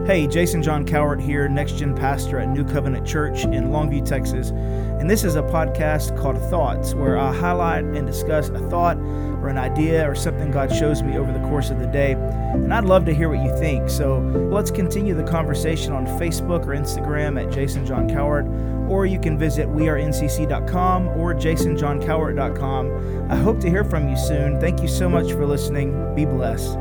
Hey, Jason John Cowart here, Next Gen Pastor at New Covenant Church in Longview, Texas. And this is a podcast called Thoughts, where I highlight and discuss a thought or an idea or something God shows me over the course of the day. And I'd love to hear what you think. So let's continue the conversation on Facebook or Instagram at Jason John Cowart, or you can visit wearencc.com or jasonjohncowart.com. I hope to hear from you soon. Thank you so much for listening. Be blessed.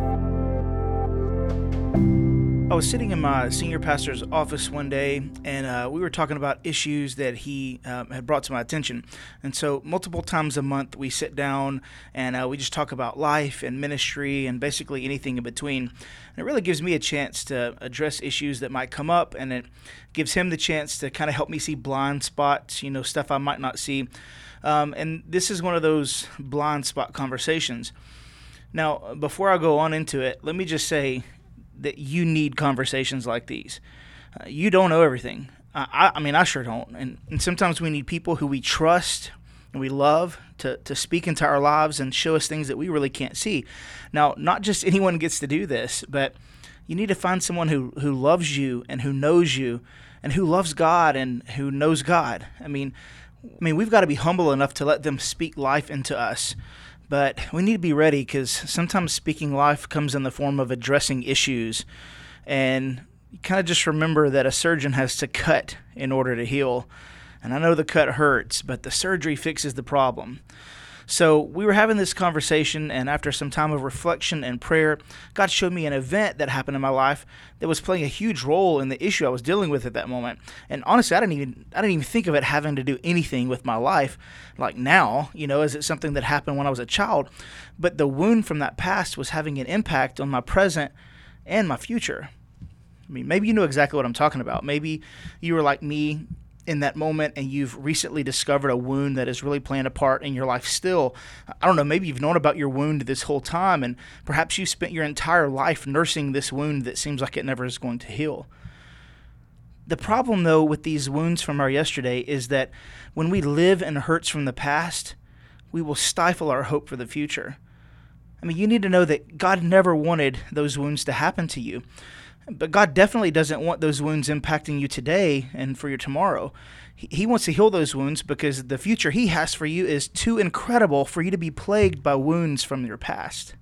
I was sitting in my senior pastor's office one day, and we were talking about issues that he had brought to my attention. And so multiple times a month, we sit down and we just talk about life and ministry and basically anything in between. And it really gives me a chance to address issues that might come up, and it gives him the chance to kind of help me see blind spots, stuff I might not see. And this is one of those blind spot conversations. Now, before I go on into it, let me just say that you need conversations like these. You don't know everything. I sure don't. And sometimes we need people who we trust and we love to speak into our lives and show us things that we really can't see. Now, not just anyone gets to do this, but you need to find someone who loves you and who knows you and who loves God and who knows God. I mean, we've got to be humble enough to let them speak life into us. But we need to be ready, because sometimes speaking life comes in the form of addressing issues. And you kind of just remember that a surgeon has to cut in order to heal. And I know the cut hurts, but the surgery fixes the problem. So we were having this conversation, and after some time of reflection and prayer, God showed me an event that happened in my life that was playing a huge role in the issue I was dealing with at that moment. And honestly, I didn't even think of it having to do anything with my life, like now, is it something that happened when I was a child? But the wound from that past was having an impact on my present and my future. Maybe you know exactly what I'm talking about. Maybe you were like me in that moment, and you've recently discovered a wound that is really playing a part in your life still. I don't know, maybe you've known about your wound this whole time, and perhaps you spent your entire life nursing this wound that seems like it never is going to heal. The problem, though, with these wounds from our yesterday is that when we live in hurts from the past, we will stifle our hope for the future. You need to know that God never wanted those wounds to happen to you. But God definitely doesn't want those wounds impacting you today and for your tomorrow. He wants to heal those wounds because the future He has for you is too incredible for you to be plagued by wounds from your past.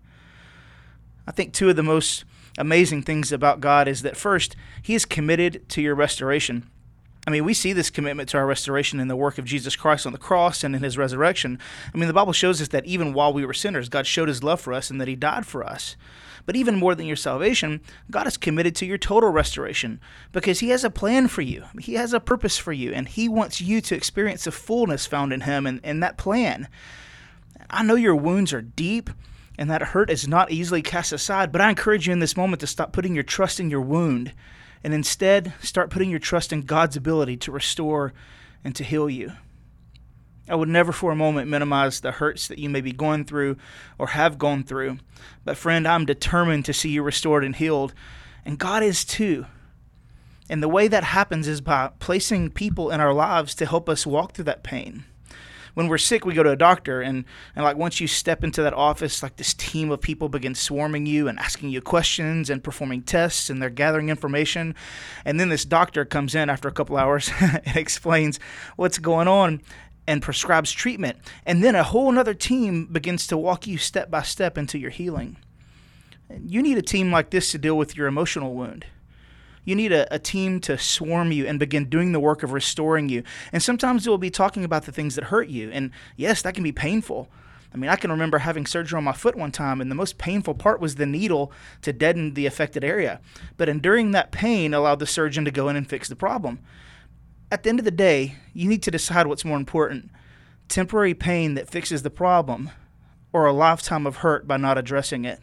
I think two of the most amazing things about God is that first, He is committed to your restoration. We see this commitment to our restoration in the work of Jesus Christ on the cross and in His resurrection. The Bible shows us that even while we were sinners, God showed His love for us and that He died for us. But even more than your salvation, God is committed to your total restoration because He has a plan for you. He has a purpose for you, and He wants you to experience the fullness found in Him and that plan. I know your wounds are deep and that hurt is not easily cast aside, but I encourage you in this moment to stop putting your trust in your wound and instead start putting your trust in God's ability to restore and to heal you. I would never for a moment minimize the hurts that you may be going through or have gone through. But friend, I'm determined to see you restored and healed. And God is too. And the way that happens is by placing people in our lives to help us walk through that pain. When we're sick, we go to a doctor, and once you step into that office, this team of people begin swarming you and asking you questions and performing tests, and they're gathering information. And then this doctor comes in after a couple hours and explains what's going on and prescribes treatment. And then a whole other team begins to walk you step by step into your healing. You need a team like this to deal with your emotional wound. You need a team to swarm you and begin doing the work of restoring you. And sometimes it will be talking about the things that hurt you. And yes, that can be painful. I can remember having surgery on my foot one time, and the most painful part was the needle to deaden the affected area. But enduring that pain allowed the surgeon to go in and fix the problem. At the end of the day, you need to decide what's more important: temporary pain that fixes the problem, or a lifetime of hurt by not addressing it.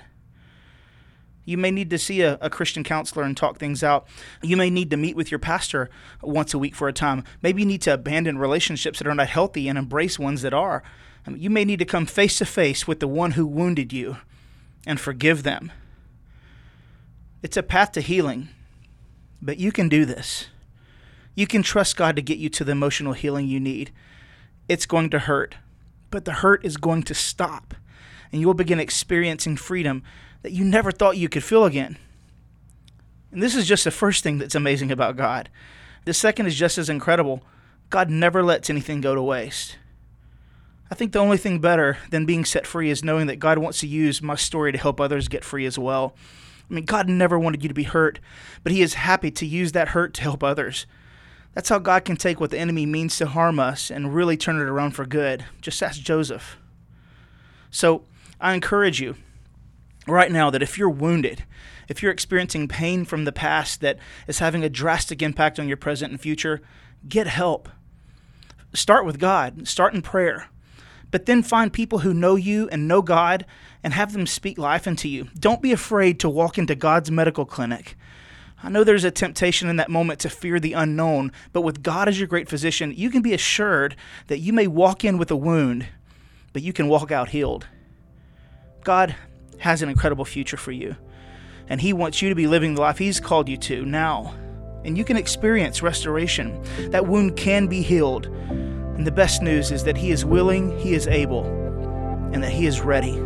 You may need to see a Christian counselor and talk things out. You may need to meet with your pastor once a week for a time. Maybe you need to abandon relationships that are not healthy and embrace ones that are. You may need to come face to face with the one who wounded you and forgive them. It's a path to healing, but you can do this. You can trust God to get you to the emotional healing you need. It's going to hurt, but the hurt is going to stop, and you will begin experiencing freedom that you never thought you could feel again. And this is just the first thing that's amazing about God. The second is just as incredible. God never lets anything go to waste. I think the only thing better than being set free is knowing that God wants to use my story to help others get free as well. I mean, God never wanted you to be hurt, but he is happy to use that hurt to help others. That's how God can take what the enemy means to harm us and really turn it around for good. Just ask Joseph. So I encourage you right now that if you're wounded, if you're experiencing pain from the past that is having a drastic impact on your present and future, get help. Start with God. Start in prayer. But then find people who know you and know God and have them speak life into you. Don't be afraid to walk into God's medical clinic. I know there's a temptation in that moment to fear the unknown, but with God as your great physician, you can be assured that you may walk in with a wound, but you can walk out healed. God has an incredible future for you, and he wants you to be living the life he's called you to now. And you can experience restoration. That wound can be healed. And the best news is that he is willing, he is able, and that he is ready.